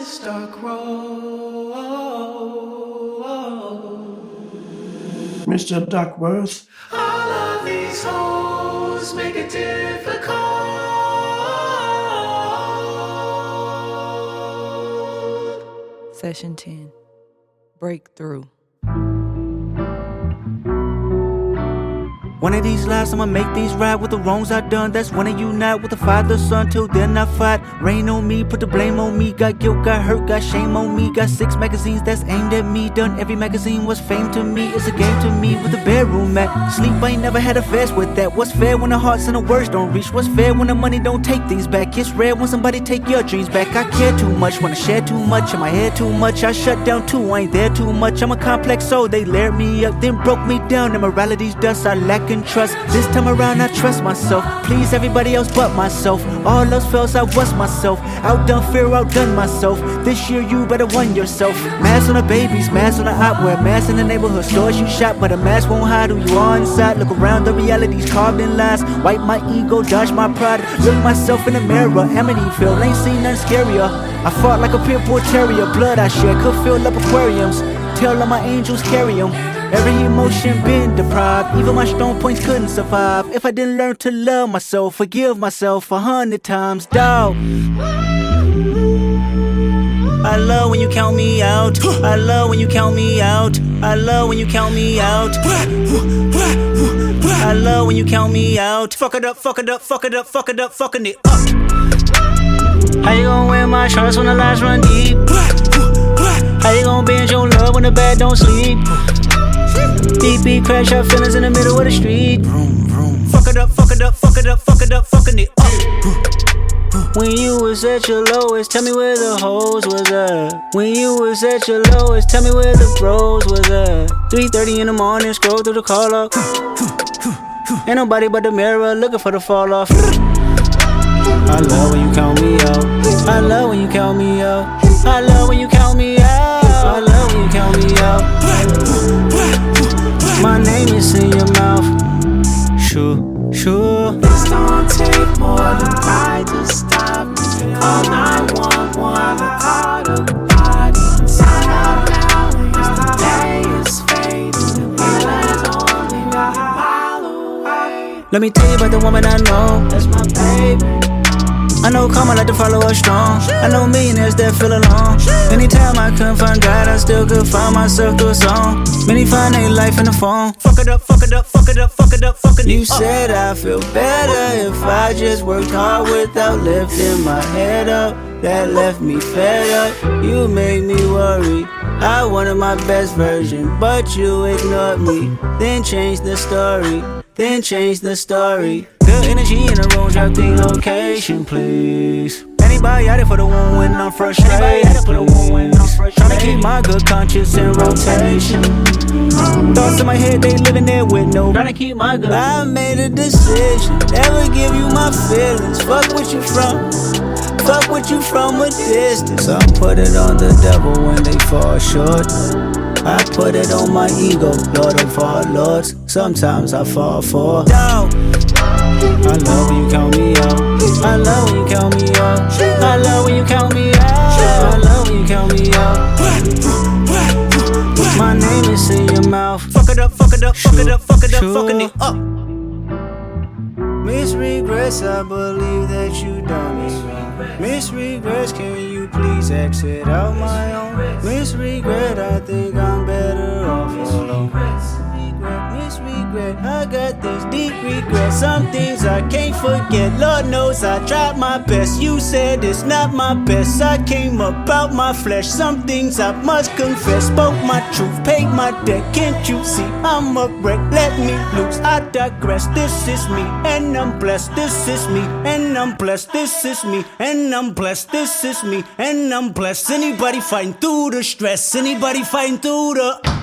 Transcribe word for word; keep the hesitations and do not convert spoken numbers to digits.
this dark road. Mister Duckworth. All of these hoes make it difficult. Session ten. Breakthrough. One of these lives, I'ma make these right with the wrongs I done. That's when I unite with the father, son. Till then I fight. Rain on me, put the blame on me. Got guilt, got hurt, got shame on me. Got six magazines that's aimed at me. Done every magazine was fame to me. It's a game to me with the bedroom mat. Sleep, I ain't never had a fast with that. What's fair when the hearts and the words don't reach? What's fair when the money don't take things back? It's rare when somebody take your dreams back. I care too much, wanna share too much. In my head too much, I shut down too. I ain't there too much. I'm a complex soul. They layered me up, then broke me down. Immorality's dust, I lack in trust. This time around I trust myself. Please everybody else but myself. All else fails, I was myself. Outdone fear, outdone myself. This year you better won yourself. Mask on the babies, mask on the opera. Mask in the neighborhood stores you shop, but a mask won't hide who you are inside. Look around, the reality's carved in lies. Wipe my ego, dodge my pride. Look myself in the mirror. Amityville, ain't seen nothing scarier. I fought like a pit bull terrier. Blood I shed could fill up aquariums. Tell all my angels carry them. Every emotion been deprived. Even my strong points couldn't survive if I didn't learn to love myself. Forgive myself a hundred times, dawg. I love when you count me out. I love when you count me out. I love when you count me out. I love when you count me out. Fuck it up, fuck it up, fuck it up, fuck it up, fucking it up. How you gon' wear my shorts when the lights run deep? How you gon' binge your love when the bed don't sleep? Deep beat, crash out feelings in the middle of the street. Fuck it up, fuck it up, fuck it up, fuck it up, fucking it up. When you was at your lowest, tell me where the hoes was at. When you was at your lowest, tell me where the bros was at. three thirty in the morning, scroll through the call log. Ain't nobody but the mirror looking for the fall off. I love when you count me out. I love when you count me out. I love when you count me out. I love when you count me out. My name is in your mouth. Sure, sure. This don't take more than pride to stop me. Call nine one one, call the body. Sign out now, cause the day is fading. The healing's only a mile away. Let me tell you about the woman I know. That's my baby. I know karma like to follow us strong. I know millionaires that feel alone. Anytime I couldn't find God, I still could find myself through a song. Many find their life in the phone. Fuck it up, fuck it up, fuck it up, fuck it up, fucking it up. You said I feel better if I just worked hard without lifting my head up. That left me fed up. You made me worry. I wanted my best version, but you ignored me. Then changed the story. Then change the story. Good energy in the room, drop the location, please. Anybody out there for the one when I'm frustrated? Tryna keep my good conscience in rotation. Thoughts in my head, they living there with no. Tryna keep my good. I made a decision, never give you my feelings. Fuck what you from, fuck what you from a distance. I put it on the devil when they fall short. I put it on my ego, Lord of all lords. Sometimes I fall for down. I love when you count me out. I love when you count me out. I love when you count me out. I love when you count me out. My name is in your mouth. Fuck it up, fuck it up, fuck it up, fuck it up, fucking it up. Miss Regrets, I believe that you done me wrong. Miss Regrets, can you please exit out my own? Miss Regret, I think I'm better off alone. Miss Regret, I got this deep regret. Some things I can't forget. Lord knows I tried my best. You said it's not my best. I came up out my flesh. Some things I must confess. Spoke my truth, paid my debt. Can't you see I'm a wreck? Let me loose, I digress. This is me, and I'm blessed. This is me, and I'm blessed. This is me, and I'm blessed. This is me, and I'm blessed. Anybody fighting through the stress? Anybody fighting through the